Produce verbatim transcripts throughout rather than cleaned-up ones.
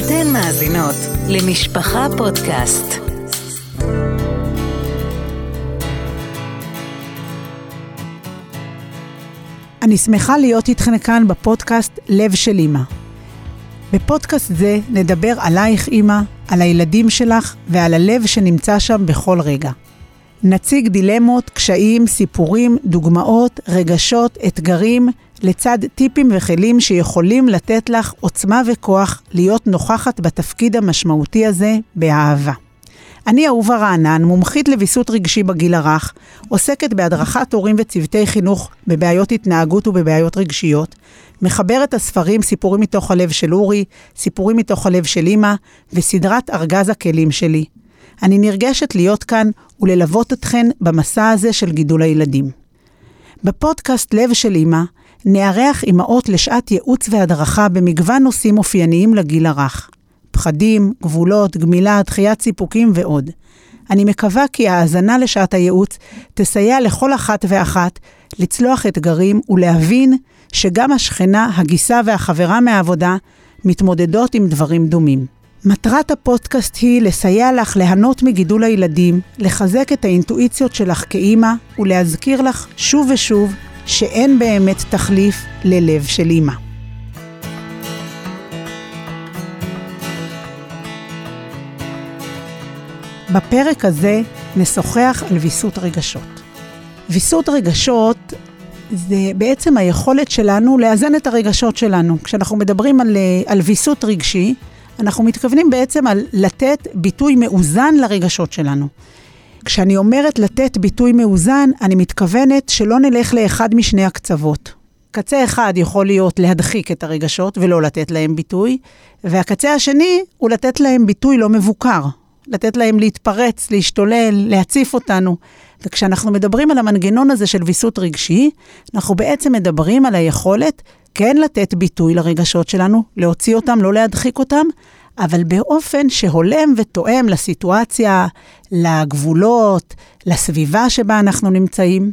אתן מאזינות למשפחה פודקאסט. אני שמחה להיות איתכן כאן בפודקאסט לב של אמא. בפודקאסט זה נדבר עלייך אמא, על הילדים שלך ועל הלב שנמצא שם בכל רגע. נציג דילמות, קשיים, סיפורים, דוגמאות, רגשות, אתגרים, לצד טיפים וכלים שיכולים לתת לך עוצמה וכוח להיות נוכחת בתפקיד המשמעותי הזה באהבה. אני אהובה רענן, מומחית לביסות רגשי בגיל הרך, עוסקת בהדרכת הורים וצוותי חינוך בבעיות התנהגות ובבעיות רגשיות, מחברת הספרים סיפורים מתוך הלב של אורי, סיפורים מתוך הלב של אמא, וסדרת ארגז הכלים שלי. אני נרגשת להיות כאן וללוות אתכן במסע הזה של גידול הילדים. בפודקאסט לב של אמא, נארח אמאות לשעת ייעוץ והדרכה במגוון נושאים אופייניים לגיל הרך. פחדים, גבולות, גמילה, דחיית סיפוקים ועוד. אני מקווה כי ההאזנה לשעת הייעוץ תסייע לכל אחת ואחת לצלוח אתגרים ולהבין שגם השכנה, הגיסה והחברה מהעבודה מתמודדות עם דברים דומים. מטרת הפודקאסט היא לסייע לך ליהנות מגידול הילדים, לחזק את האינטואיציות שלך כאימא ולהזכיר לך שוב ושוב שאין באמת תחליף ללב של אימא. בפרק הזה נשוחח על ויסות רגשות. ויסות רגשות זה בעצם היכולת שלנו לאזן את הרגשות שלנו. כשאנחנו מדברים על, על ויסות רגשי, אנחנו מתכוונים בעצם על לתת ביטוי מאוזן לרגשות שלנו. כשאני אומרת לתת ביטוי מאוזן, אני מתכוונת שלא נלך לאחד משני הקצוות. קצה אחד יכול להיות להדחיק את הרגשות ולא לתת להם ביטוי, והקצה השני הוא לתת להם ביטוי לא מבוקר. לתת להם להתפרץ, להשתולל, להציף אותנו. וכשאנחנו מדברים על המנגנון הזה של ויסות רגשי, אנחנו בעצם מדברים על היכולת כן לתת ביטוי לרגשות שלנו, להוציא אותם, לא להדחיק אותם, אבל באופן שהולם ותואם לסיטואציה, לגבולות, לסביבה שבה אנחנו נמצאים.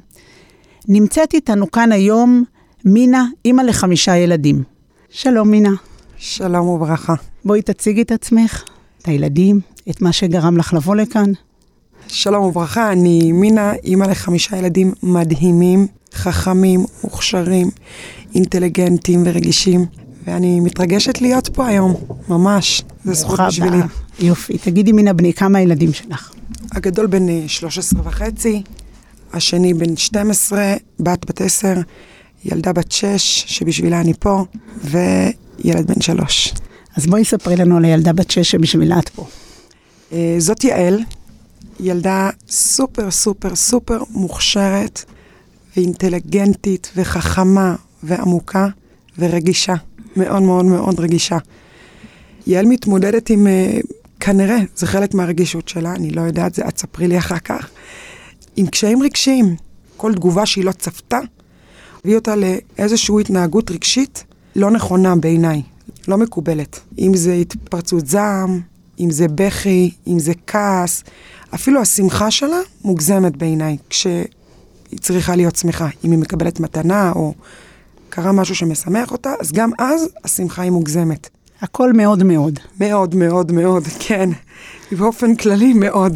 נמצאת איתנו כאן היום מינה, אמא לחמישה ילדים. שלום מינה. שלום וברכה. בואי תציגי את עצמך, את הילדים, את מה שגרם לך לבוא לכאן. שלום וברכה, אני מינה, אמא לחמישה ילדים מדהימים, חכמים, מוכשרים, אינטליגנטים ורגישים, ואני מתרגשת להיות פה היום, ממש, זה זכות בשבילי. יופי, תגידי מינה בני, כמה הילדים שלך? הגדול בן שלוש עשרה וחצי, השני בן שתים עשרה, בת בת עשר, ילדה בת שש, שבשבילה אני פה, וילד בן שלוש. אז בואי ספרי לנו על הילדה בת שש שבשבילה את פה. זאת יעל, ילדה סופר סופר סופר מוכשרת ואינטליגנטית וחכמה ועמוקה ורגישה, מאוד מאוד מאוד רגישה. יעל מתמודדת עם, כנראה, זה חלק מהרגישות שלה, אני לא יודעת, זה את ספרי לי אחר כך, עם קשיים רגשיים. כל תגובה שהיא לא צפתה, הביא אותה לאיזושהי התנהגות רגשית לא נכונה בעיניי, לא מקובלת. אם זה התפרצות זעם, אם זה בכי, אם זה כעס, אפילו השמחה שלה מוגזמת בעיניי, כשהיא צריכה להיות שמחה. אם היא מקבלת מתנה או קרה משהו שמשמח אותה, אז גם אז השמחה היא מוגזמת. הכל מאוד מאוד. מאוד מאוד מאוד, כן. באופן כללי מאוד.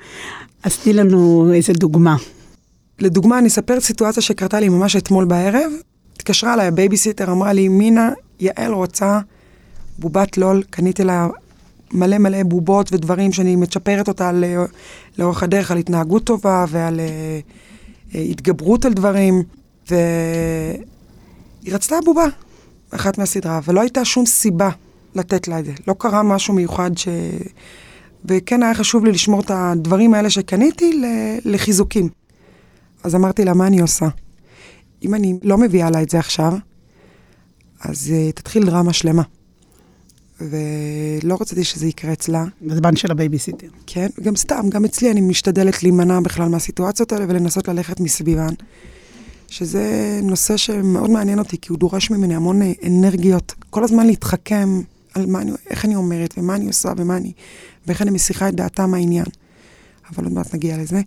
אז תני לנו איזה דוגמה. לדוגמה, אני אספר סיטואציה שקרתה לי ממש אתמול בערב. התקשרה אליי, הבייביסיטר אמרה לי, מינה, יעל רוצה בובת לול, קניתי לה מלא מלא בובות ודברים שאני מצ'פרת אותה לא, לאורך הדרך על התנהגות טובה ועל uh, התגברות על דברים, והיא רצתה בובה, אחת מהסדרה, ולא הייתה שום סיבה לתת לה את זה. לא קרה משהו מיוחד ש... וכן היה חשוב לי לשמור את הדברים האלה שקניתי לחיזוקים. אז אמרתי לה, מה אני עושה? אם אני לא מביאה לה את זה עכשיו, אז uh, תתחיל דרמה שלמה. ולא רציתי שזה יקרה אצלה. בזמן של הבייביסיטר. כן, גם סתם, גם אצלי אני משתדלת להימנע בכלל מהסיטואציות האלה, ולנסות ללכת מסביבן. שזה נושא שמאוד מעניין אותי, כי הוא דורש ממני המון אנרגיות, כל הזמן להתחכם על מה אני, איך אני אומרת, ומה אני עושה, ומה אני, ואיך אני משיחה את דעתה מהעניין. אבל עוד מעט נגיע לזה.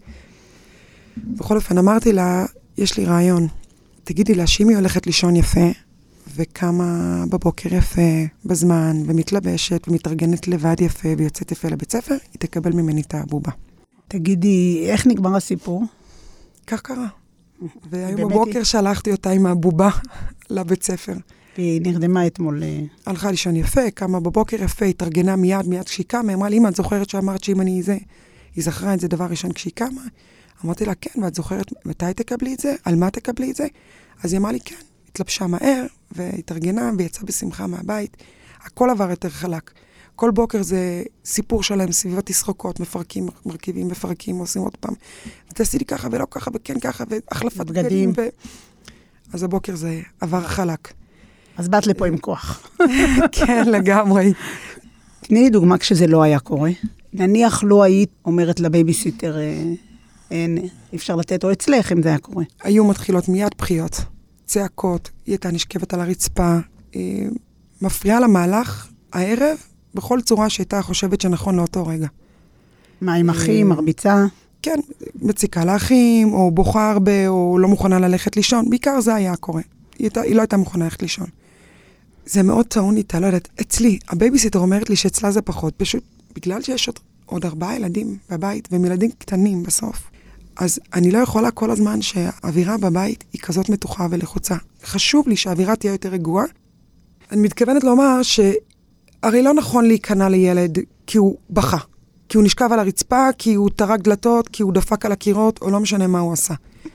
בכל אופן, אמרתי לה, יש לי רעיון, תגידי לה שאם היא הולכת לישון יפה, וקמה בבוקר יפה, בזמן, ומתלבשת, ומתארגנת לבד יפה, ויוצאת יפה לבית ספר, היא תקבל ממני את הבובה. תגידי, איך נגמר הסיפור? כך קרה. והיום בבוקר שלחתי אותה עם הבובה לבית ספר. והיא נרדמה אתמול. הלכה לישון יפה, קמה בבוקר יפה, התארגנה מיד, מיד כשהיא קמה, אמרה לי, אמא, את זוכרת שאמרת שאם אני זה, היא זכרה את זה דבר ראשון כשהיא קמה? אמרתי לה, כן, ואת זוכרת מתי תקבלי את זה? על מה תקבלי את זה? אז היא אמרה לי, כן, התלבשה מהר, והתארגנה, ויצאה בשמחה מהבית. הכל עבר יותר חלק. כל בוקר זה סיפור שלהם, סביב התסרוקות, מפרקים, מרכיבים, מפרקים, עושים עוד פעם. ותעשי לי ככה ולא ככה, וכן ככה, והחלפת בגדים. ו... אז הבוקר זה עבר חלק. אז באת לפה עם כוח. כן, לגמרי. תני לי דוגמה כשזה לא היה קורה. נניח לא היית אומרת לבייביסיטר, אין, אפשר לתת, או אצלך אם זה היה קורה. היו מתחילות מיד בחיות, צעקות, היא הייתה נשכבת על הרצפה, מפריעה למהלך הערב, בכל צורה שהייתה חושבת שנכון לאותו רגע. מה, עם אחים, מרביצה? כן, מציקה לאחים, או בוכה הרבה, או לא מוכנה ללכת לישון. בעיקר זה היה קורה. היא, הייתה, היא לא הייתה מוכנה ללכת לישון. זה מאוד טעון איתה, לא יודעת. אצלי, הבייביסיטר אומרת לי שאצלה זה פחות, פשוט בגלל שיש עוד, עוד ארבעה ילדים בבית, והם ילדים קטנים בסוף. אז אני לא יכולה כל הזמן שהאווירה בבית היא כזאת מתוחה ולחוצה. חשוב לי שהאווירה תהיה יותר רגועה. אני מתכוונת לומר שהרי לא נכון להיכנע לילד כי הוא בכה. כי הוא נשכב על הרצפה, כי הוא טרק דלתות, כי הוא דפק על הקירות, או לא משנה מה הוא עשה.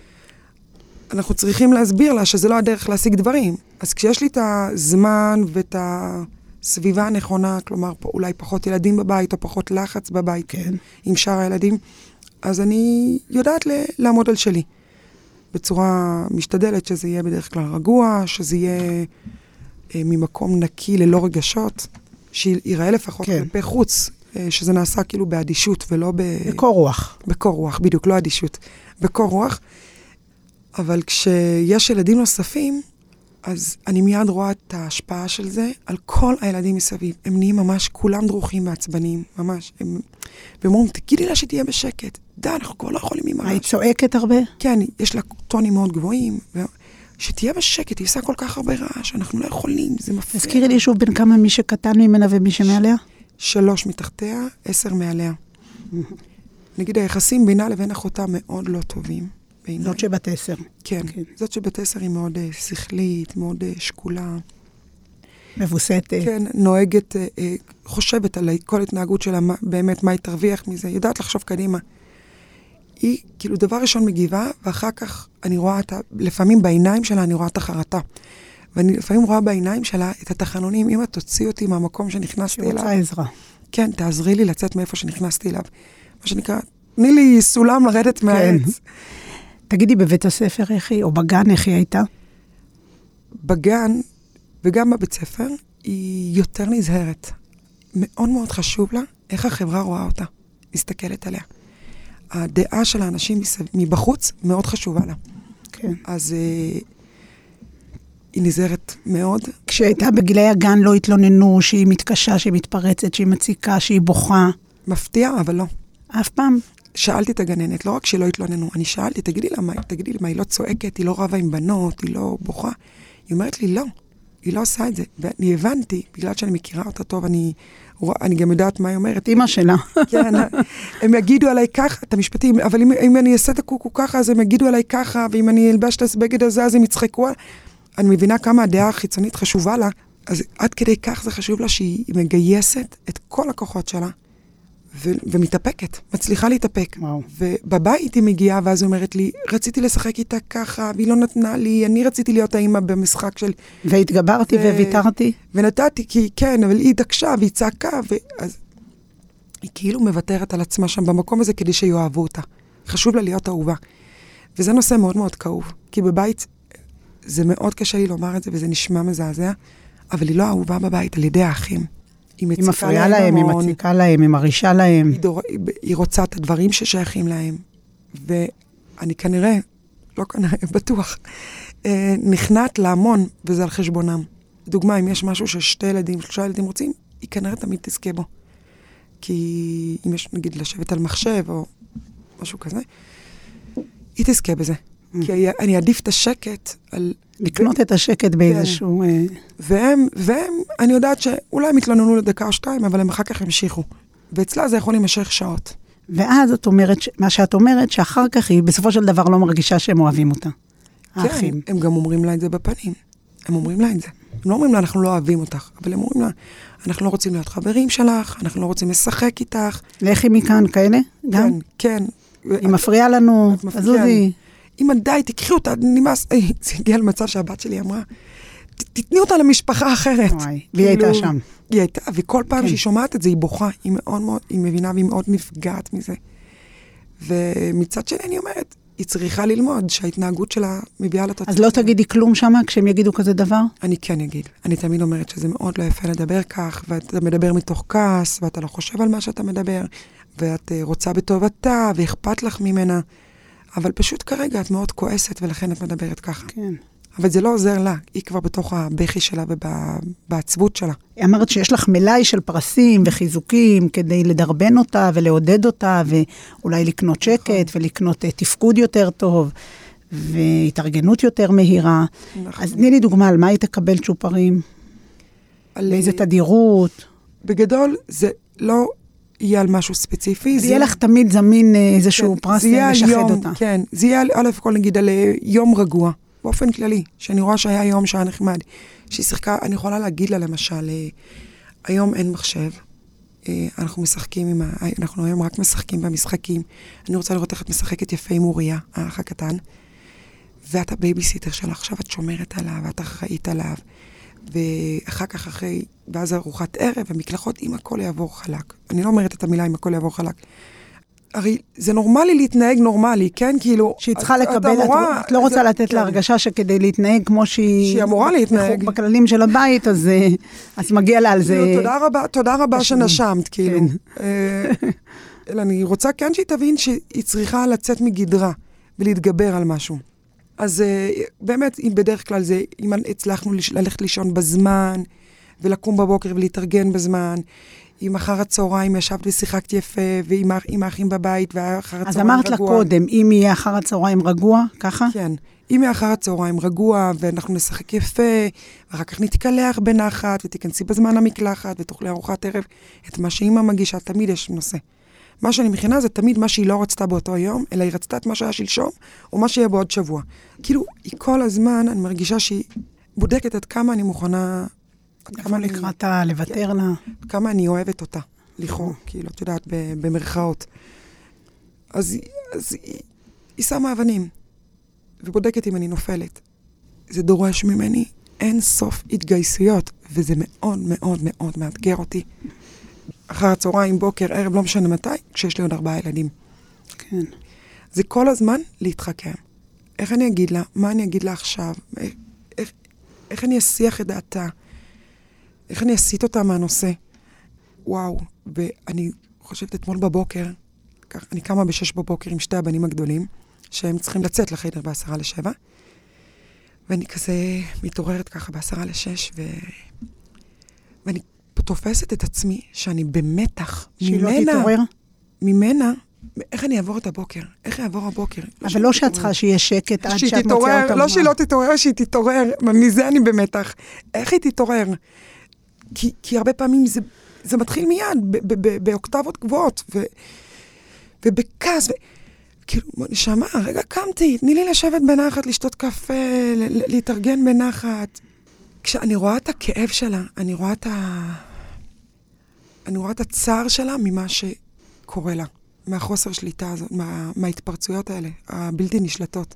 אנחנו צריכים להסביר לה שזה לא הדרך להשיג דברים. אז כשיש לי את הזמן ואת הסביבה הנכונה, כלומר אולי פחות ילדים בבית, או פחות לחץ בבית, כן. עם שאר הילדים, אז אני יודעת לעמוד על שלי. בצורה משתדלת שזה יהיה בדרך כלל רגוע, שזה יהיה אה, ממקום נקי ללא רגשות, שיראה לפחות כן. כלפי חוץ, שזה נעשה כאילו באדישות ולא ב... בקור רוח. בקור רוח, בדיוק, לא אדישות. בקור רוח. אבל כשיש ילדים נוספים, אז אני מיד רואה את ההשפעה של זה על כל הילדים מסביב. הם נהיים ממש, כולם דרוכים ועצבניים, ממש. הם... והם אומרים, תגידי לה שתהיה בשקט. די, אנחנו כבר לא יכולים עם הרעש. היא צועקת הרבה? כן, יש לה טונים מאוד גבוהים. ו... שתהיה בשקט, היא עושה כל כך הרבה רעש, אנחנו לא יכולים, זה מפריע. תזכירי לי שוב בין כמה מי שקטן ממנה ומי שמעליה? שלוש מתחתיה, עשר מעליה. נגיד, היחסים בינה לבין אחותה מאוד לא טובים. בעיניי. זאת שבת עשר. כן, כן. זאת שבת עשר היא מאוד uh, שכלית, מאוד uh, שקולה. מבוסתת. כן, נוהגת, uh, uh, חושבת על כל התנהגות שלה, מה, באמת מה היא תרוויח מזה, יודעת לחשוב קדימה. היא כאילו דבר ראשון מגיבה, ואחר כך אני רואה את ה... לפעמים בעיניים שלה אני רואה את החרטה. ואני לפעמים רואה בעיניים שלה את התחנונים, אמא תוציא אותי מהמקום שנכנסתי אליו. שרוצה עזרה. כן, תעזרי לי לצאת מאיפה שנכנסתי אליו. מה שנקרא, תני לי סולם לרדת מהעץ. כן. תגידי, בבית הספר איך היא, או בגן איך היא הייתה? בגן, וגם בבית ספר, היא יותר נזהרת. מאוד מאוד חשוב לה איך החברה רואה אותה, מסתכלת עליה. הדעה של האנשים מבחוץ מאוד חשובה לה. כן. אז uh, היא נזהרת מאוד. כשהייתה בגילי הגן לא התלוננו שהיא מתקשה, שהיא מתפרצת, שהיא מציקה, שהיא בוכה. מפתיע, אבל לא. אף פעם? שאלתי את הגננת, לא רק שלא התלוננו, אני שאלתי, תגידי לה, מה, תגידי לי, מה, היא לא צועקת, היא לא רבה עם בנות, היא לא בוכה. היא אומרת לי, לא, היא לא עושה את זה. ואני הבנתי, בגלל שאני מכירה אותה טוב, אני, אני גם יודעת מה היא אומרת. אמא שלה. כן, הם יגידו עליי ככה, את המשפטים, אבל אם, אם אני אעשה את הקוקו ככה, אז הם יגידו עליי ככה, ואם אני אלבש את הסבגד הזה, אז הם יצחקו. אני מבינה כמה הדעה החיצונית חשובה לה, אז עד כדי כך זה חשוב לה שהיא מגייסת את כל הכוחות שלה, ו- ומתאפקת, מצליחה להתאפק. וואו. ובבית היא מגיעה, ואז היא אומרת לי, רציתי לשחק איתה ככה, והיא לא נתנה לי, אני רציתי להיות האמא במשחק של... והתגברתי ו- וויתרתי. ונתתי, כי כן, אבל היא התעקשה, והיא צעקה, ואז... היא כאילו מוותרת על עצמה שם במקום הזה, כדי שיואהבו אותה. חשוב לה להיות אהובה. וזה נושא מאוד מאוד כאוב, כי בבית זה מאוד קשה לי לומר את זה, וזה נשמע מזעזע, אבל היא לא אהובה בבית על ידי האחים. היא מפריעה להם, היא מציקה להם, היא מרישה להם. היא, דור... היא רוצה את הדברים ששייכים להם. ואני כנראה, לא כנראה, בטוח, נכנעת להמון, וזה על חשבונם. דוגמה, אם יש משהו ששתי ילדים, שלושה ילדים רוצים, היא כנראה תמיד תזכה בו. כי אם יש, נגיד, לשבת על מחשב, או משהו כזה, היא תזכה בזה. כי אני אעדיף את השקט על... לקנות ו... את השקט באיזשהו... כן. והם, והם, אני יודעת שאולי הם התלוננו לדקה או שתיים, אבל הם אחר כך המשיכו. ואצלה זה יכול להימשך שעות. ואז את אומרת, מה שאת אומרת, שאחר כך היא בסופו של דבר לא מרגישה שהם אוהבים אותה. כן, האחים. הם גם אומרים לה את זה בפנים. הם אומרים לה את זה. הם לא אומרים לה, אנחנו לא אוהבים אותך, אבל הם אומרים לה, אנחנו לא רוצים להיות חברים שלך, אנחנו לא רוצים לשחק איתך. לכי מכאן, כאלה? גם? כן, כן. היא מפריעה לנו, תזוזי. אמא, די, תקחי אותה, נמאס. זה הגיע למצב שהבת שלי אמרה, תתני אותה למשפחה אחרת. והיא הייתה שם. היא הייתה, וכל פעם שהיא שומעת את זה, היא בוכה, היא מאוד מאוד, היא מבינה והיא מאוד נפגעת מזה. ומצד שני אני אומרת, היא צריכה ללמוד שההתנהגות שלה מביאה לתוצאה. אז לא תגידי כלום שמה כשהם יגידו כזה דבר? אני כן אגיד. אני תמיד אומרת שזה מאוד לא יפה לדבר כך, ואתה מדבר מתוך כעס, ואתה לא חושב על מה שאתה מדבר, ואת רוצה בטובתה, ואכפת לך ממנה. אבל פשוט כרגע את מאוד כועסת, ולכן את מדברת ככה. כן. אבל זה לא עוזר לה. היא כבר בתוך הבכי שלה ובעצבות שלה. היא אמרת שיש לך מלאי של פרסים וחיזוקים כדי לדרבן אותה ולעודד אותה, ואולי לקנות שקט ולקנות תפקוד יותר טוב, והתארגנות יותר מהירה. אז תני לי דוגמה, על מה היא תקבל צ'ופרים? לאיזה תדירות? בגדול זה לא יהיה על משהו ספציפי. זה יהיה לך תמיד זמין איזשהו פרס לשחד אותה. כן, זה יהיה א' כל נגיד על יום רגוע. באופן כללי, שאני רואה שהיה יום שהיה נחמד, שהיא שיחקה, אני יכולה להגיד לה למשל, היום אין מחשב, אנחנו משחקים עם, אנחנו היום רק משחקים במשחקים, אני רוצה לראות איך את משחקת יפה עם אוריה, האח הקטן, ואת הבייביסיטר שלה, עכשיו את שומרת עליו, ואת אחראית עליו, ואחר כך אחרי, ואז ארוחת ערב, המקלחות, אם הכל יעבור חלק. אני לא אומרת את המילה אם הכל יעבור חלק. הרי זה נורמלי להתנהג נורמלי, כן? כאילו... שהיא צריכה לקבל, את לא רוצה לתת לה הרגשה שכדי להתנהג כמו שהיא... שהיא אמורה להתנהג. בכללים של הבית, אז מגיע לה על זה... תודה רבה, תודה רבה שנשמת, כאילו. אלא אני רוצה כן שהיא תבין שהיא צריכה לצאת מגדרה ולהתגבר על משהו. אז באמת, בדרך כלל זה, אם הצלחנו ללכת לישון בזמן, ולקום בבוקר ולהתארגן בזמן, אם אחר הצהריים ישבת ושיחקת יפה, ועם האחים בבית, ואחר הצהריים רגוע. אז אמרת לה קודם, אם יהיה אחר הצהריים רגוע, ככה? כן. אם יהיה אחר הצהריים רגוע, ואנחנו נשחק יפה, ואחר כך נתקלח בנחת, ותיכנסי בזמן המקלחת, ותאכלי ארוחת ערב, את מה שאמא מגישה, תמיד יש נושא. מה שאני מכינה זה תמיד מה שהיא לא רצתה באותו יום, אלא היא רצתה את מה שהיה שלשום, או מה שיהיה בעוד שבוע. כאילו, היא כל הזמן, אני מרגישה שהיא בודקת עד כמה אני מוכנה... כמה לקראתה, לוותר לה. כמה אני אוהבת אותה, לכאורה, כאילו, את יודעת, במרכאות. אז, אז היא, היא שמה אבנים, ובודקת אם אני נופלת. זה דורש ממני אין סוף התגייסויות, וזה מאוד מאוד מאוד מאתגר אותי. אחר הצהריים, בוקר, ערב, לא משנה מתי, כשיש לי עוד ארבעה ילדים. כן. זה כל הזמן להתחכם. איך אני אגיד לה? מה אני אגיד לה עכשיו? איך, איך, איך אני אשיח את דעתה? איך אני אסיט אותה מהנושא? וואו, ואני חושבת אתמול בבוקר, אני קמה בשש בבוקר עם שתי הבנים הגדולים, שהם צריכים לצאת לחדר בעשרה לשבע, ואני כזה מתעוררת ככה בעשרה לשש, ו... ואני תופסת את עצמי שאני במתח. שהיא ממנה, לא תתעורר? ממנה, איך אני אעבור את הבוקר? איך יעבור הבוקר? אבל לא שאת צריכה שיהיה שקט עד שאת מוציאה אותה. לא שהיא לא תתעורר, שהיא תתעורר, מזה אני במתח. איך היא תתעורר? כי, כי הרבה פעמים זה, זה מתחיל מיד, באוקטבות גבוהות, ו, ובכעס, ו... כאילו, נשמה, רגע, קמתי, תני לי לשבת בנחת, לשתות קפה, להתארגן בנחת. כשאני רואה את הכאב שלה, אני רואה את ה... אני רואה את הצער שלה ממה שקורה לה, מהחוסר שליטה הזאת, מה, מההתפרצויות האלה, הבלתי נשלטות.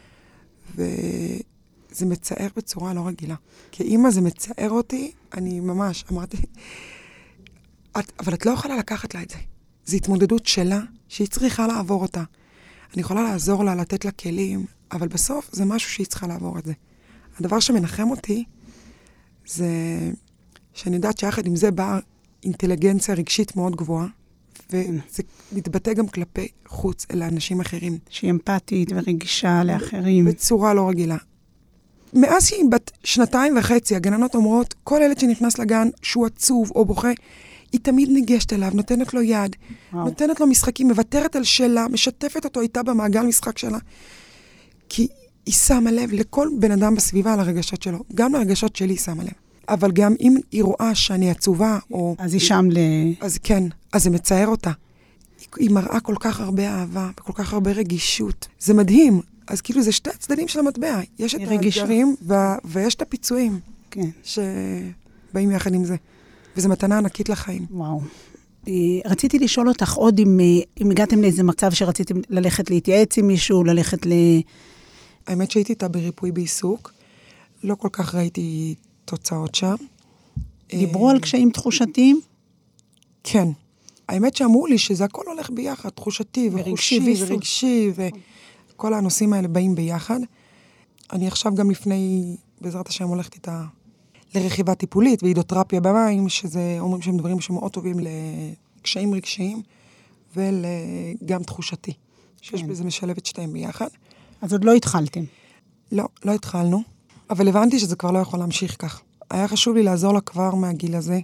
וזה מצער בצורה לא רגילה. כאמא זה מצער אותי, אני ממש אמרתי, את, אבל את לא יכולה לקחת לה את זה. זו התמודדות שלה, שהיא צריכה לעבור אותה. אני יכולה לעזור לה, לתת לה כלים, אבל בסוף זה משהו שהיא צריכה לעבור את זה. הדבר שמנחם אותי, זה שאני יודעת שיחד עם זה באה אינטליגנציה רגשית מאוד גבוהה, וזה מתבטא גם כלפי חוץ אל האנשים אחרים. שהיא אמפתית ורגישה לאחרים. בצורה לא רגילה. מאז שהיא בת שנתיים וחצי, הגננות אומרות, כל ילד שנכנס לגן שהוא עצוב או בוכה, היא תמיד ניגשת אליו, נותנת לו יד, וואו. נותנת לו משחקים, מבטרת על שלה, משתפת אותו איתה במעגל משחק שלה. כי היא שמה לב לכל בן אדם בסביבה על הרגשות שלו. גם לרגשות שלי היא שמה לב. אבל גם אם היא רואה שאני עצובה, או... אז היא שם ל... אז כן, אז זה מצער אותה. היא, היא מראה כל כך הרבה אהבה, וכל כך הרבה רגישות. זה מדהים. אז כאילו זה שתי הצדדים של המטבע. יש את האתגרים, ו... ויש את הפיצויים. כן. שבאים יחד עם זה. וזו מתנה ענקית לחיים. וואו. רציתי לשאול אותך עוד אם, אם הגעתם לאיזה מצב שרציתם ללכת להתייעץ עם מישהו, ללכת ל... האמת שהייתי איתה בריפוי בעיסוק. לא כל כך ראיתי תוצאות שם. דיברו על קשיים תחושתיים? כן. האמת שאמרו לי שזה הכל הולך ביחד, תחושתי וחושי ורגשי, וכל הנושאים האלה באים ביחד. אני עכשיו גם לפני, בעזרת השם, הולכת איתה לרכיבה טיפולית והידרותרפיה במים, שזה אומרים שהם דברים שמאוד טובים לקשיים רגשיים, וגם תחושתי, שיש בזה משלבת שתיים ביחד. אז עוד לא התחלתם? לא, לא התחלנו, אבל הבנתי שזה כבר לא יכול להמשיך כך. היה חשוב לי לעזור לה כבר מהגיל הזה,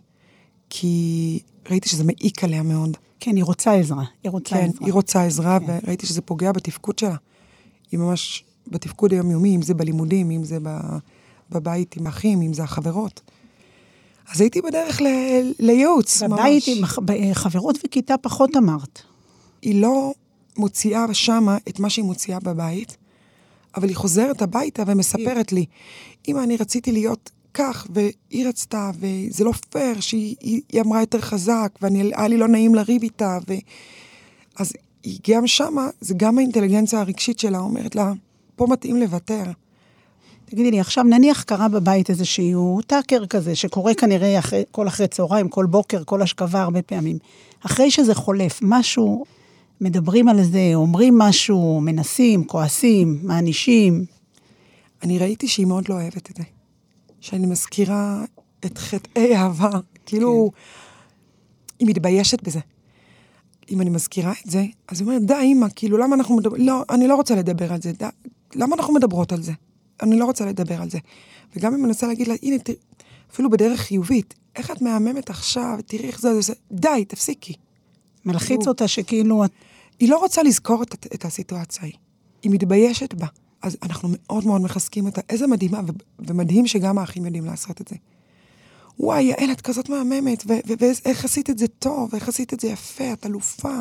כי ראיתי שזה מעיק עליה מאוד. כן, היא רוצה עזרה. היא רוצה כן, עזרה. היא רוצה עזרה, כן. וראיתי שזה פוגע בתפקוד שלה. היא ממש בתפקוד היומיומי, אם זה בלימודים, אם זה בבית עם אחים, אם זה החברות. אז הייתי בדרך ל- לייעוץ. בבית עם חברות וכיתה פחות אמרת. היא לא מוציאה שמה את מה שהיא מוציאה בבית, אבל היא חוזרת הביתה ומספרת לי, אמא, אני רציתי להיות כך, והיא רצתה, וזה לא פייר, שהיא היא, היא אמרה יותר חזק, והיה לי לא נעים לריב איתה, ו... אז היא גם שמה, זה גם האינטליגנציה הרגשית שלה, אומרת לה, פה מתאים לוותר. תגידי לי, עכשיו נניח קרה בבית איזשהו טאקר כזה, שקורה כנראה אחרי, כל אחרי צהריים, כל בוקר, כל השכבה הרבה פעמים. אחרי שזה חולף, משהו, מדברים על זה, אומרים משהו, מנסים, כועסים, מענישים. אני ראיתי שהיא מאוד לא אוהבת את זה. שאני מזכירה את חטאי אהבה. כאילו, כן. היא מתביישת בזה. אם אני מזכירה את זה, אז היא אומרת, די, אמא, כאילו, למה אנחנו מדברים? לא, אני לא רוצה לדבר על זה. די, למה אנחנו מדברות על זה? אני לא רוצה לדבר על זה. וגם אם אני מנסה להגיד לה, הנה, תראי, אפילו בדרך חיובית, איך את מהממת עכשיו, תראי איך זה, זה, די, תפסיקי. מלחיץ הוא, אותה שכאילו... היא לא רוצה לזכור את, את הסיטואציה היא. היא מתביישת בה. אז אנחנו מאוד מאוד מחזקים אותה. איזה מדהימה, ו- ומדהים שגם האחים יודעים לעשות את זה. וואי, יעל, את כזאת מהממת, ו- ו- ואיך עשית את זה טוב, ואיך עשית את זה יפה, את אלופה.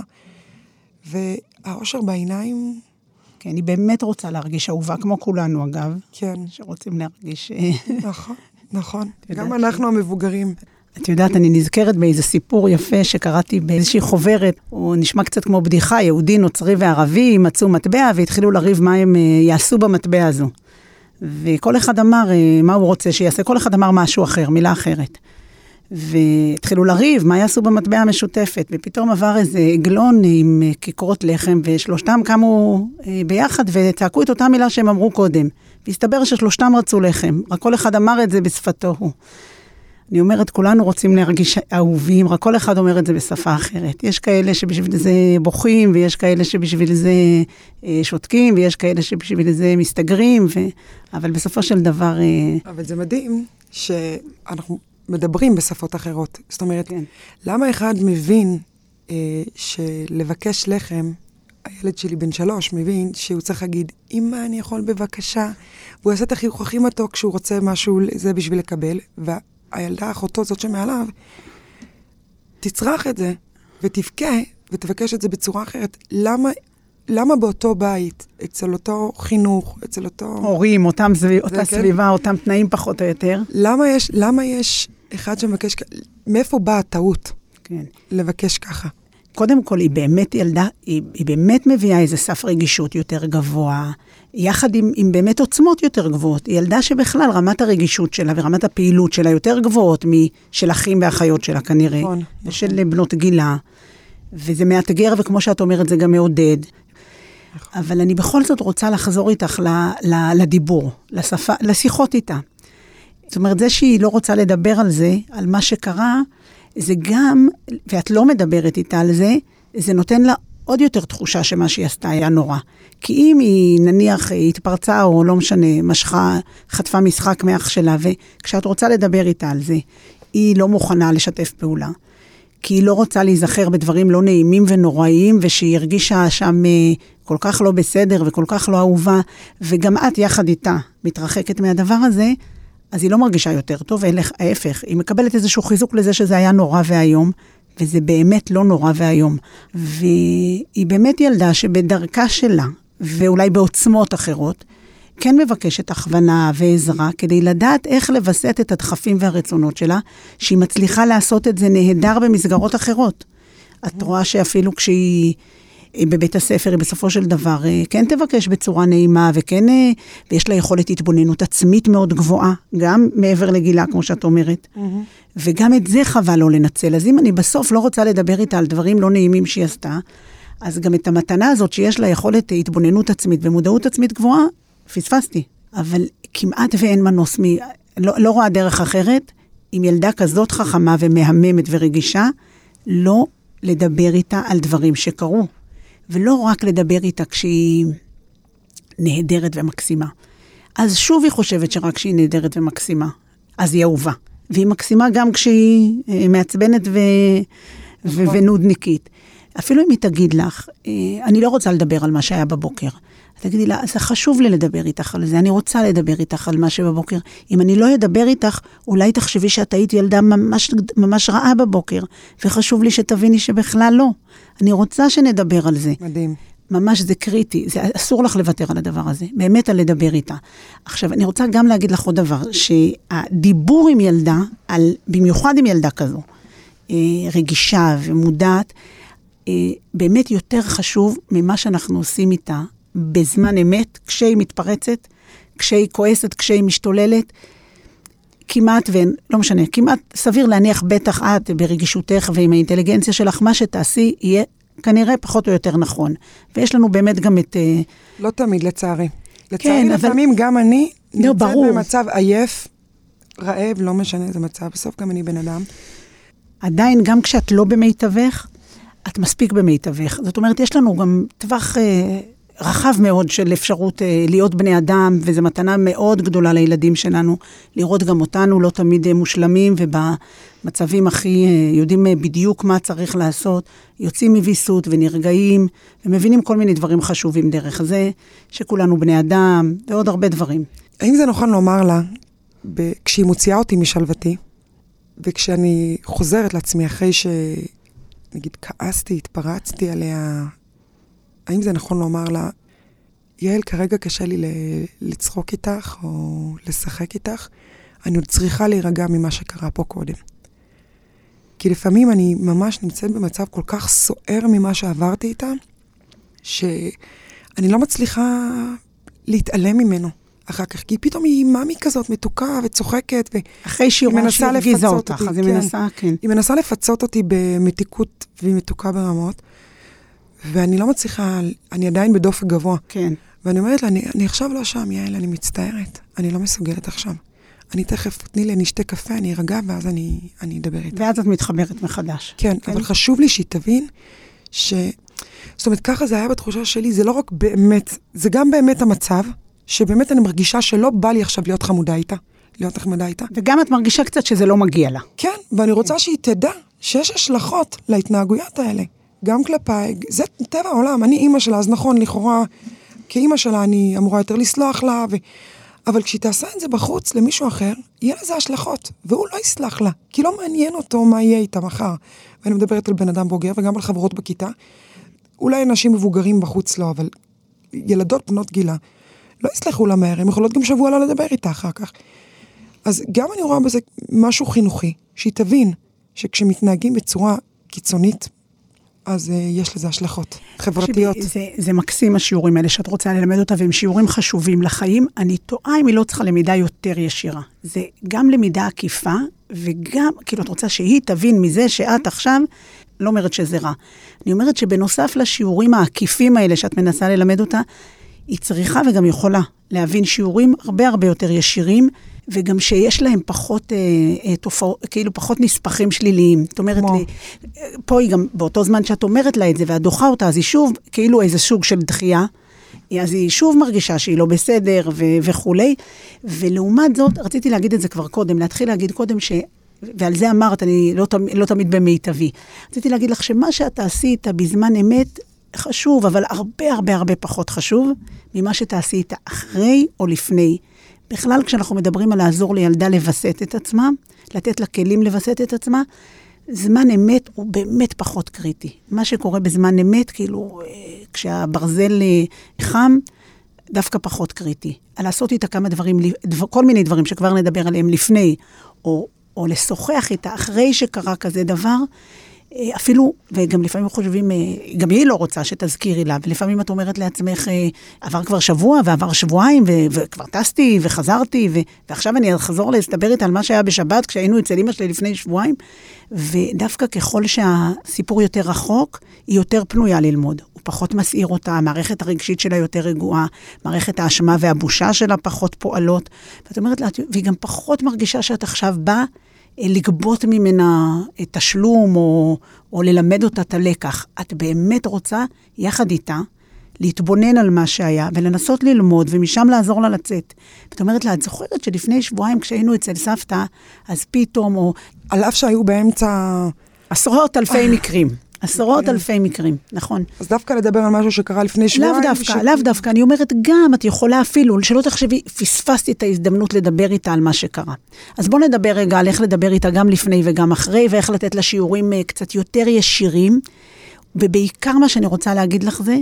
והאושר בעיניים... כן, היא באמת רוצה להרגיש אהובה, כמו כולנו אגב. כן. שרוצים להרגיש... נכון, נכון. גם אנחנו המבוגרים. את יודעת, אני נזכרת באיזה סיפור יפה שקראתי באיזושהי חוברת, הוא נשמע קצת כמו בדיחה, יהודי, נוצרי וערבי, מצאו מטבע והתחילו לריב מה הם יעשו במטבע הזו. וכל אחד אמר מה הוא רוצה שיעשה, כל אחד אמר משהו אחר, מילה אחרת. והתחילו לריב, מה יעשו במטבע המשותפת, ופתאום עבר איזה עגלון עם כיכרות לחם, ושלושתם קמו ביחד וצעקו את אותה מילה שהם אמרו קודם. והסתבר ששלושתם רצו לחם, רק כל אחד אמר את זה בשפתו הוא. אני אומרת, כולנו רוצים להרגיש אהובים, רק כל אחד אומר את זה בשפה אחרת. יש כאלה שבשביל זה בוכים, ויש כאלה שבשביל זה שותקים, ויש כאלה שבשביל זה מסתגרים, ו... אבל בסופו של דבר... אבל זה מדהים שאנחנו מדברים בשפות אחרות. זאת אומרת, כן. למה אחד מבין אה, שלבקש לחם, הילד שלי בן שלוש מבין שהוא צריך להגיד, אמא, אני יכול בבקשה, והוא יעשה את החיוך הכי מתוק כשהוא רוצה משהו, זה בשביל לקבל, וה... הילדה, אחותו, זאת שמעליו, תצרח את זה, ותבכה, ותבקש את זה בצורה אחרת. למה, למה באותו בית, אצל אותו חינוך, אצל אותו... הורים, אותם סביב, אותה כן? סביבה, אותם תנאים פחות או יותר. למה יש, למה יש אחד שמבקש, מאיפה באה הטעות? כן. לבקש ככה. קודם כל, היא באמת ילדה, היא, היא באמת מביאה איזה סף רגישות יותר גבוה, יחד עם, עם באמת עוצמות יותר גבוהות. היא ילדה שבכלל רמת הרגישות שלה ורמת הפעילות שלה יותר גבוהות משל אחים ואחיות שלה כנראה, נכון, ושל נכון. בנות גילה, וזה מאתגר, וכמו שאת אומרת, זה גם מעודד. נכון. אבל אני בכל זאת רוצה לחזור איתך ל, ל, לדיבור, לשפה, לשיחות איתה. זאת אומרת, זה שהיא לא רוצה לדבר על זה, על מה שקרה, זה גם, ואת לא מדברת איתה על זה, זה נותן לה עוד יותר תחושה שמה שהיא עשתה היה נורא. כי אם היא נניח התפרצה או לא משנה, משכה, חטפה משחק מאח שלה, וכשאת רוצה לדבר איתה על זה, היא לא מוכנה לשתף פעולה. כי היא לא רוצה להיזכר בדברים לא נעימים ונוראיים, ושהיא הרגישה שם כל כך לא בסדר וכל כך לא אהובה, וגם את יחד איתה מתרחקת מהדבר הזה, אז היא לא מרגישה יותר טוב, ההפך, היא מקבלת איזשהו חיזוק לזה שזה היה נורא והיום, וזה באמת לא נורא והיום. והיא באמת ילדה שבדרכה שלה, ואולי בעוצמות אחרות, כן מבקשת הכוונה ועזרה, כדי לדעת איך לבסט את הדחפים והרצונות שלה, שהיא מצליחה לעשות את זה נהדר במסגרות אחרות. את רואה שאפילו כשהיא בבית הספר, היא בסופו של דבר, כן תבקש בצורה נעימה, וכן, ויש לה יכולת התבוננות עצמית מאוד גבוהה, גם מעבר לגילה, כמו שאת אומרת. וגם את זה חבל לא לנצל. אז אם אני בסוף לא רוצה לדבר איתה על דברים לא נעימים שהיא עשתה, אז גם את המתנה הזאת שיש לה יכולת התבוננות עצמית ומודעות עצמית גבוהה, פספסתי. אבל כמעט ואין מנוס, מ... לא, לא רואה דרך אחרת, עם ילדה כזאת חכמה ומהממת ורגישה, לא לדבר איתה על דברים שקרו. ולא רק לדבר איתה כשהיא נהדרת ומקסימה. אז שוב היא חושבת שרק כשהיא נהדרת ומקסימה, אז היא אהובה. והיא מקסימה גם כשהיא מעצבנת ו... ו... ונודניקית. אפילו אם היא תגיד לך, אני לא רוצה לדבר על מה שהיה בבוקר. תגידי לה, זה חשוב לי לדבר איתך על זה, אני רוצה לדבר איתך על מה שבבוקר. אם אני לא אדבר איתך, אולי תחשבי שאת היית ילדה ממש, ממש רעה בבוקר, וחשוב לי שתביני שבכלל לא. אני רוצה שנדבר על זה. מדהים. ממש זה קריטי, זה אסור לך לוותר על הדבר הזה, באמת על לדבר איתה. עכשיו, אני רוצה גם להגיד לך עוד דבר, שהדיבור עם ילדה, על, במיוחד עם ילדה כזו, רגישה ומודעת, באמת יותר חשוב ממה שאנחנו עושים איתה, בזמן אמת, כשהיא מתפרצת, כשהיא כועסת, כשהיא משתוללת, כמעט, ולא משנה, כמעט סביר להניח בטח את ברגישותך ועם האינטליגנציה שלך, מה שתעשי יהיה כנראה פחות או יותר נכון. ויש לנו באמת גם את... לא תמיד, לצערי. לצערי, כן, לפעמים אבל... גם אני לא, נמצאת ברור. במצב עייף, רעב, לא משנה איזה מצב, בסוף גם אני בן אדם. עדיין, גם כשאת לא במיטבך, את מספיק במיטבך. זאת אומרת, יש לנו גם טווח... רחב מאוד של אפשרות אה, להיות בני אדם, וזו מתנה מאוד גדולה לילדים שלנו, לראות גם אותנו לא תמיד אה, מושלמים, ובמצבים הכי אה, יודעים אה, בדיוק מה צריך לעשות, יוצאים מביסות ונרגעים, ומבינים כל מיני דברים חשובים דרך זה, שכולנו בני אדם, ועוד הרבה דברים. האם זה נכון לומר לה, ב- כשהיא מוציאה אותי משלוותי, וכשאני חוזרת לעצמי אחרי שנגיד כעסתי, התפרצתי עליה, האם זה נכון לומר לה, יעל, כרגע קשה לי לצחוק איתך או לשחק איתך, אני עוד צריכה להירגע ממה שקרה פה קודם. כי לפעמים אני ממש נמצאת במצב כל כך סוער ממה שעברתי איתה, שאני לא מצליחה להתעלם ממנו אחר כך, כי פתאום היא מאמי כזאת מתוקה וצוחקת, אחרי שהיא רואה שהרגיזה אותך, אז היא מנסה, כן. היא מנסה לפצות אותי במתיקות והיא מתוקה ברמות, ואני לא מצליחה, אני עדיין בדופק גבוה. כן. ואני אומרת לה, אני, אני עכשיו לא שם, יעל, אני מצטערת. אני לא מסוגלת עכשיו. אני תכף, תני לי, אני אשתה קפה, אני ארגע, ואז אני, אני אדבר איתה. ואז את מתחברת מחדש. כן, כן, אבל חשוב לי שהיא תבין ש... זאת אומרת, ככה זה היה בתחושה שלי, זה לא רק באמת, זה גם באמת המצב, שבאמת אני מרגישה שלא בא לי עכשיו להיות חמודה איתה, להיות נחמדה איתה. וגם את מרגישה קצת שזה לא מגיע לה. כן, ואני רוצה שהיא תדע שיש השלכות להתנהגויות האלה. גם כלפיי, זה טבע העולם, אני אימא שלה, אז נכון, לכאורה, כאימא שלה אני אמורה יותר לסלוח לה, ו... אבל כשהיא תעשה את זה בחוץ למישהו אחר, יהיה לזה השלכות, והוא לא יסלח לה, כי לא מעניין אותו מה יהיה איתה מחר. ואני מדברת על בן אדם בוגר, וגם על חברות בכיתה, אולי אנשים מבוגרים בחוץ לא, אבל ילדות בנות גילה, לא יסלחו לה מהר, הם יכולות גם שבוע לא לדבר איתה אחר כך. אז גם אני רואה בזה משהו חינוכי, שהיא תבין שכשמתנהגים בצורה קיצונית, אז uh, יש לזה השלכות חברתיות. שבי, זה, זה מקסים השיעורים האלה שאת רוצה ללמד אותה, והם שיעורים חשובים לחיים. אני טועה אם היא לא צריכה למידה יותר ישירה. זה גם למידה עקיפה, וגם, כאילו את רוצה שהיא תבין מזה שאת עכשיו לא אומרת שזה רע. אני אומרת שבנוסף לשיעורים העקיפים האלה שאת מנסה ללמד אותה, היא צריכה וגם יכולה להבין שיעורים הרבה הרבה יותר ישירים, וגם שיש להם פחות, אה, תופעות, כאילו פחות נספחים שליליים. זאת אומרת, לי, פה היא גם, באותו זמן שאת אומרת לה את זה, ואת דוחה אותה, אז היא שוב, כאילו איזה סוג של דחייה, אז היא שוב מרגישה שהיא לא בסדר ו- וכולי, ולעומת זאת, רציתי להגיד את זה כבר קודם, להתחיל להגיד קודם ועל זה אמרת, אני לא, לא תמיד במיטבי. רציתי להגיד לך שמה שאתה עשית בזמן אמת חשוב, אבל הרבה הרבה הרבה פחות חשוב ממה שאתה עשית אחרי או לפני. בכלל, כשאנחנו מדברים על לעזור לילדה לבסט את עצמה, לתת לה כלים לבסט את עצמה, זמן אמת הוא באמת פחות קריטי. מה שקורה בזמן אמת, כאילו, כשהברזל חם, דווקא פחות קריטי. לעשות איתה כמה דברים, כל מיני דברים שכבר נדבר עליהם לפני, או, או לשוחח איתה אחרי שקרה כזה דבר, אפילו, וגם לפעמים חושבים, גם היא לא רוצה שתזכירי לה, ולפעמים את אומרת לעצמך, עבר כבר שבוע, ועבר שבועיים, ו- וכבר טסתי, וחזרתי, ו- ועכשיו אני אחזור להסתבר איתה על מה שהיה בשבת, כשהיינו אצל אמא שלי לפני שבועיים, ודווקא ככל שהסיפור יותר רחוק, היא יותר פנויה ללמוד. הוא פחות מסעיר אותה, המערכת הרגשית שלה יותר רגועה, מערכת האשמה והבושה שלה פחות פועלות, ואת אומרת לה, והיא גם פחות מרגישה שאת עכשיו באה, לגבות ממנה תשלום, או, או ללמד אותה את הלקח. את באמת רוצה, יחד איתה, להתבונן על מה שהיה, ולנסות ללמוד, ומשם לעזור לה לצאת. זאת אומרת לה, את זוכרת שלפני שבועיים, כשהיינו אצל סבתא, אז פתאום, או... על אף שהיו באמצע... עשרות אלפי מקרים. עשרות אלפי מקרים, נכון. אז דווקא לדבר על משהו שקרה לפני שבועיים. לאו דווקא, לאו דווקא. אני אומרת גם, את יכולה אפילו, שלא תחשבי, פספסתי את ההזדמנות לדבר איתה על מה שקרה. אז בוא נדבר רגע על איך לדבר איתה גם לפני וגם אחרי, ואיך לתת לה שיעורים קצת יותר ישירים. ובעיקר מה שאני רוצה להגיד לך זה,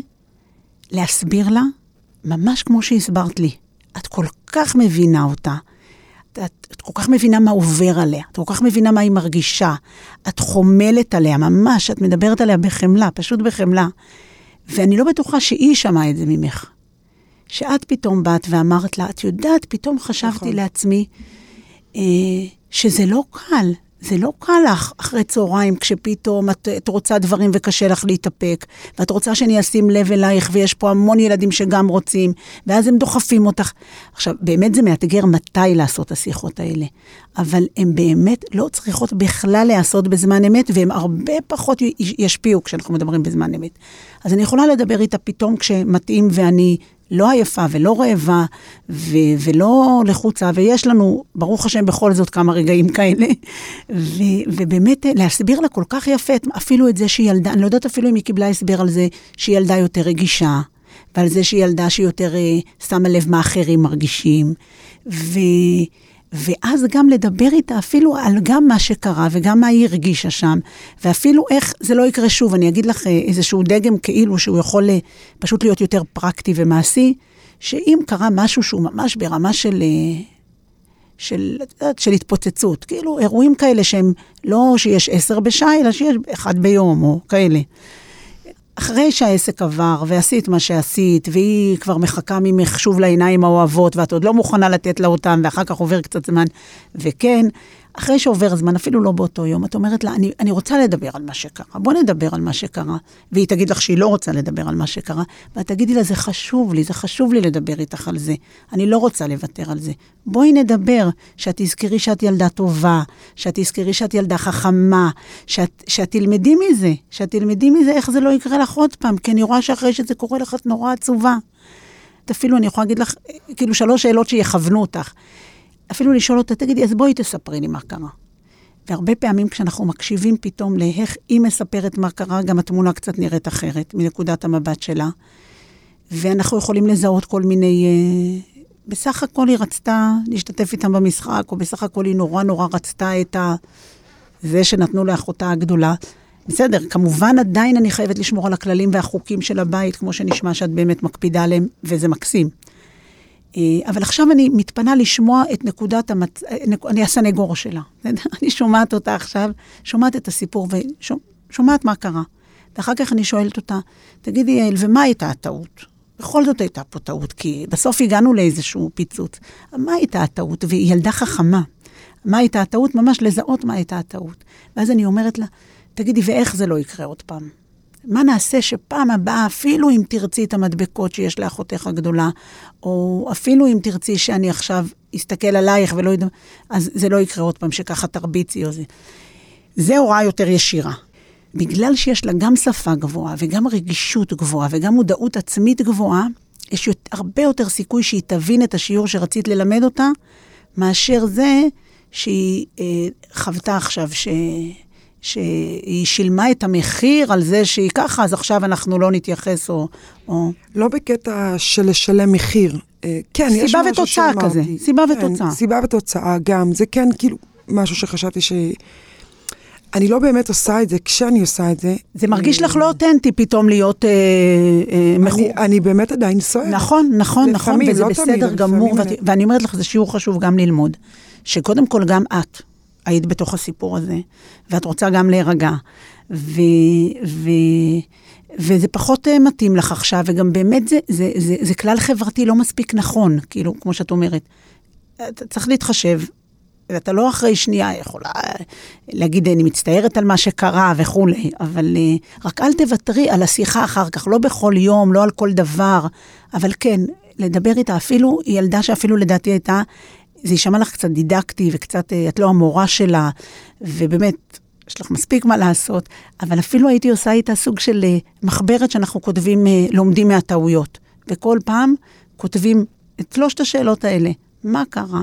להסביר לה, ממש כמו שהסברת לי. את כל כך מבינה אותה. את, את כל כך מבינה מה עובר עליה, את כל כך מבינה מה היא מרגישה, את חומלת עליה, ממש, את מדברת עליה בחמלה, פשוט בחמלה, ואני לא בטוחה שהיא שמעה את זה ממך. שאת פתאום באת ואמרת לה, את יודעת, פתאום חשבתי נכון. לעצמי, אה, שזה לא קל, זה לא קל לך אחרי צהריים, כשפתאום את, את רוצה דברים וקשה לך להתאפק, ואת רוצה שאני אשים לב אלייך, ויש פה המון ילדים שגם רוצים, ואז הם דוחפים אותך. עכשיו, באמת זה מאתגר מתי לעשות השיחות האלה, אבל הן באמת לא צריכות בכלל לעשות בזמן אמת, והן הרבה פחות ישפיעו כשאנחנו מדברים בזמן אמת. אז אני יכולה לדבר איתה פתאום כשמתאים ואני לא עייפה ולא רעבה ו- ולא לחוצה, ויש לנו, ברוך השם, בכל זאת כמה רגעים כאלה, ו- ובאמת להסביר לה כל כך יפה, אפילו את זה שהיא ילדה, אני לא יודעת אפילו אם היא קיבלה הסבר על זה שהיא ילדה יותר רגישה, ועל זה שהיא ילדה שהיא יותר שמה לב מה אחרים מרגישים, ו... ואז גם לדבר איתה אפילו על גם מה שקרה, וגם מה היא הרגישה שם, ואפילו איך זה לא יקרה שוב. אני אגיד לך איזשהו דגם כאילו שהוא יכול פשוט להיות יותר פרקטי ומעשי, שאם קרה משהו שהוא ממש ברמה של, של, של התפוצצות, כאילו אירועים כאלה שהם לא שיש עשר בשעה, אלא שיש אחד ביום או כאלה. אחרי שהעסק עבר, ועשית מה שעשית, והיא כבר מחכה ממך שוב לעיניים האוהבות, ואת עוד לא מוכנה לתת לה אותם, ואחר כך עובר קצת זמן, וכן, אחרי שעובר זמן, אפילו לא באותו יום, את אומרת לה, אני, אני רוצה לדבר על מה שקרה, בוא נדבר על מה שקרה, והיא תגיד לך שהיא לא רוצה לדבר על מה שקרה, ואת תגידי לה, זה חשוב לי, זה חשוב לי לדבר איתך על זה, אני לא רוצה לוותר על זה, בואי נדבר, שאת תזכרי שאת ילדה טובה, שאת תזכרי שאת ילדה חכמה, שאת, שאת תלמדי מזה, שאת תלמדי מזה איך זה לא יקרה לך עוד פעם, כי אני רואה שאחרי שזה קורה לך את נורא עצובה. אפילו אני יכולה להגיד לך, כאילו שלוש שאלות שיכוונו אותך. אפילו לשאול אותה, תגידי, אז בואי תספרי לי מה קרה. והרבה פעמים כשאנחנו מקשיבים פתאום לאיך היא מספרת מה קרה, גם התמונה קצת נראית אחרת, מנקודת המבט שלה. ואנחנו יכולים לזהות כל מיני... בסך הכל היא רצתה להשתתף איתם במשחק, או בסך הכל היא נורא נורא רצתה את ה... זה שנתנו לאחותה הגדולה. בסדר, כמובן עדיין אני חייבת לשמור על הכללים והחוקים של הבית, כמו שנשמע שאת באמת מקפידה עליהם, וזה מקסים. אבל עכשיו אני מתפנה לשמוע את נקודת המצ... אני הסנגור שלה. אני שומעת אותה עכשיו, שומעת את הסיפור ושומעת מה קרה. ואחר כך אני שואלת אותה, תגידי יעל, ומה הייתה הטעות? בכל זאת הייתה פה טעות, כי בסוף הגענו לאיזשהו פיצוץ. מה הייתה הטעות? והיא ילדה חכמה. מה הייתה הטעות? ממש לזהות מה הייתה הטעות. ואז אני אומרת לה, תגידי, ואיך זה לא יקרה עוד פעם? מה נעשה שפעם הבאה, אפילו אם תרצי את המדבקות שיש לאחותך הגדולה, או אפילו אם תרצי שאני עכשיו אסתכל עלייך ולא יודע, אז זה לא יקרה עוד פעם שככה תרביצי או זה. זה הוראה יותר ישירה. בגלל שיש לה גם שפה גבוהה, וגם רגישות גבוהה, וגם מודעות עצמית גבוהה, יש הרבה יותר סיכוי שהיא תבין את השיעור שרצית ללמד אותה, מאשר זה שהיא אה, חוותה עכשיו, ש, שהיא שילמה את המחיר על זה שהיא ככה, אז עכשיו אנחנו לא נתייחס או... או... לא בקטע של לשלם מחיר. אה, כן, יש סיבה משהו ותוצאה שאמרתי. כזה, סיבה כן, ותוצאה. סיבה ותוצאה גם, זה כן כאילו משהו שחשבתי ש... אני לא באמת עושה את זה, כשאני עושה את זה... זה מרגיש לך לא אותנטי פתאום להיות אה, אה, מחור. אני, אני באמת עדיין סוער. נכון, נכון, נכון, וזה לא בסדר תמיד, גמור, לפעמים ואת, אני... ואני אומרת לך, זה שיעור חשוב גם ללמוד, שקודם כל גם את היית בתוך הסיפור הזה, ואת רוצה גם להירגע, ו, ו, וזה פחות מתאים לך עכשיו, וגם באמת זה, זה, זה, זה כלל חברתי לא מספיק נכון, כאילו, כמו שאת אומרת. אתה צריך להתחשב, ואתה לא אחרי שנייה יכולה להגיד, אני מצטערת על מה שקרה וכו', אבל רק אל תוותרי על השיחה אחר כך, לא בכל יום, לא על כל דבר, אבל כן, לדבר איתה, אפילו, היא ילדה שאפילו לדעתי הייתה, זה יישמע לך קצת דידקטי, וקצת, את לא המורה שלה, ובאמת, יש לך מספיק מה לעשות, אבל אפילו הייתי עושה איתה סוג של מחברת שאנחנו כותבים, לומדים מהטעויות, וכל פעם כותבים את שלושת השאלות האלה, מה קרה?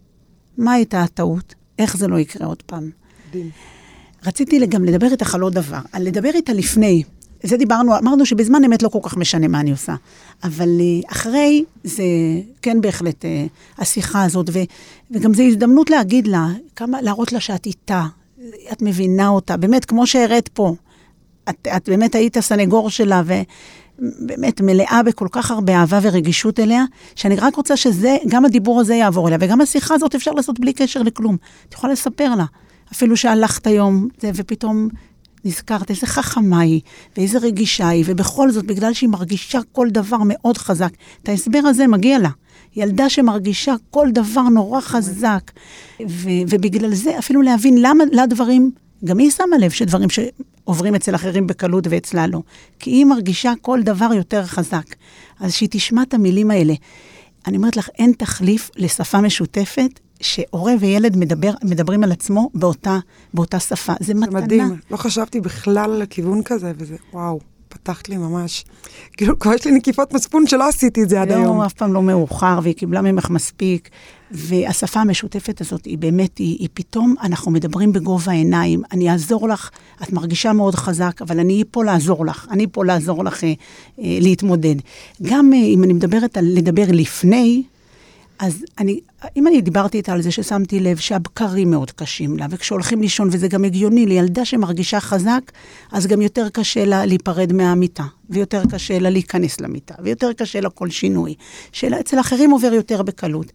מה הייתה הטעות? איך זה לא יקרה עוד פעם? דין. רציתי גם לדבר איתך על עוד דבר, על לדבר איתה לפני, זה דיברנו, אמרנו שבזמן אמת לא כל כך משנה מה אני עושה, אבל אחרי זה כן בהחלט השיחה הזאת, ו, וגם זו הזדמנות להגיד לה, כמה, להראות לה שאת איתה, את מבינה אותה, באמת כמו שהראית פה, את, את באמת היית הסנגור שלה, ובאמת מלאה בכל כך הרבה אהבה ורגישות אליה, שאני רק רוצה שזה, גם הדיבור הזה יעבור אליה, וגם השיחה הזאת אפשר לעשות בלי קשר לכלום. את יכולה לספר לה, אפילו שהלכת היום, ופתאום נזכרת איזה חכמה היא, ואיזה רגישה היא, ובכל זאת, בגלל שהיא מרגישה כל דבר מאוד חזק, את ההסבר הזה מגיע לה. ילדה שמרגישה כל דבר נורא חזק, ו- ובגלל זה אפילו להבין למה לדברים, גם היא שמה לב שדברים שעוברים אצל אחרים בקלות ואצלה לא, כי היא מרגישה כל דבר יותר חזק, אז שהיא תשמע את המילים האלה. אני אומרת לך, אין תחליף לשפה משותפת, שהורה וילד מדבר, מדברים על עצמו באותה, באותה שפה. זה, זה מתנה. מדהים, לא חשבתי בכלל על הכיוון כזה, וזה, וואו, פתחת לי ממש. כאילו, כבר יש לי נקיפות מצפון שלא עשיתי את זה עד היום. לא, אף פעם לא מאוחר, והיא קיבלה ממך מספיק, והשפה המשותפת הזאת, היא באמת, היא, היא פתאום, אנחנו מדברים בגובה העיניים, אני אעזור לך, את מרגישה מאוד חזק, אבל אני פה לעזור לך, אני פה לעזור לך אה, אה, להתמודד. גם אה, אם אני מדברת על לדבר לפני, אז אני, אם אני דיברתי איתה על זה ששמתי לב שהבקרים מאוד קשים לה, וכשהולכים לישון, וזה גם הגיוני, לילדה שמרגישה חזק, אז גם יותר קשה לה להיפרד מהמיטה, ויותר קשה לה להיכנס למיטה, ויותר קשה לה כל שינוי, שאצל אחרים עובר יותר בקלות.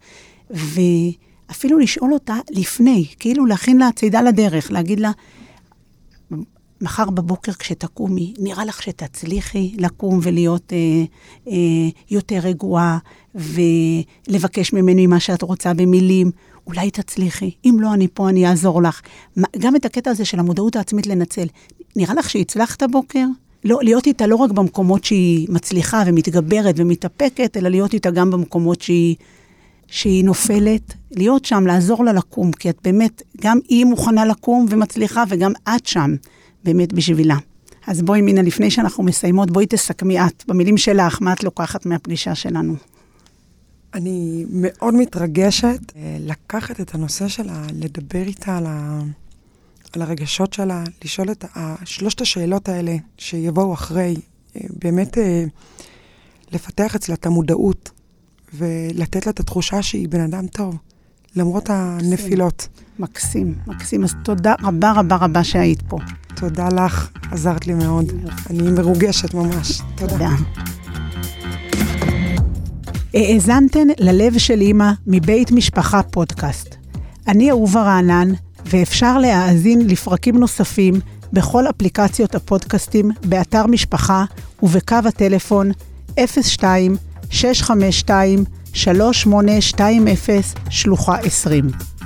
ואפילו לשאול אותה לפני, כאילו להכין לה צידה לדרך, להגיד לה, מחר בבוקר כשתקומי, נראה לך שתצליחי לקום ולהיות אה, אה, יותר רגועה, ולבקש ממני מה שאת רוצה במילים, אולי תצליחי, אם לא אני פה אני אעזור לך. גם את הקטע הזה של המודעות העצמית לנצל, נראה לך שהצלחת בוקר? לא, להיות איתה לא רק במקומות שהיא מצליחה ומתגברת ומתאפקת, אלא להיות איתה גם במקומות שהיא, שהיא נופלת, להיות שם, לעזור לה לקום, כי את באמת, גם היא מוכנה לקום ומצליחה, וגם את שם. באמת בשבילה. אז בואי מינה, לפני שאנחנו מסיימות, בואי תסכמי את, במילים שלך, מה את לוקחת מהפגישה שלנו? אני מאוד מתרגשת לקחת את הנושא שלה, לדבר איתה על, ה... על הרגשות שלה, לשאול את שלושת השאלות האלה שיבואו אחרי, באמת לפתח אצלה את המודעות, ולתת לה את התחושה שהיא בן אדם טוב, למרות הנפילות. מקסים, מקסים. אז תודה רבה רבה רבה שהיית פה. תודה לך, עזרת לי מאוד. אני מרוגשת ממש. תודה. האזנתן ללב של אמא מבית משפחה פודקאסט. אני אהובה רענן, ואפשר להאזין לפרקים נוספים בכל אפליקציות הפודקאסטים, באתר משפחה ובקו הטלפון אפס שתיים שש חמש שתיים שלוש שמונה שתיים אפס שלוחה עשרים.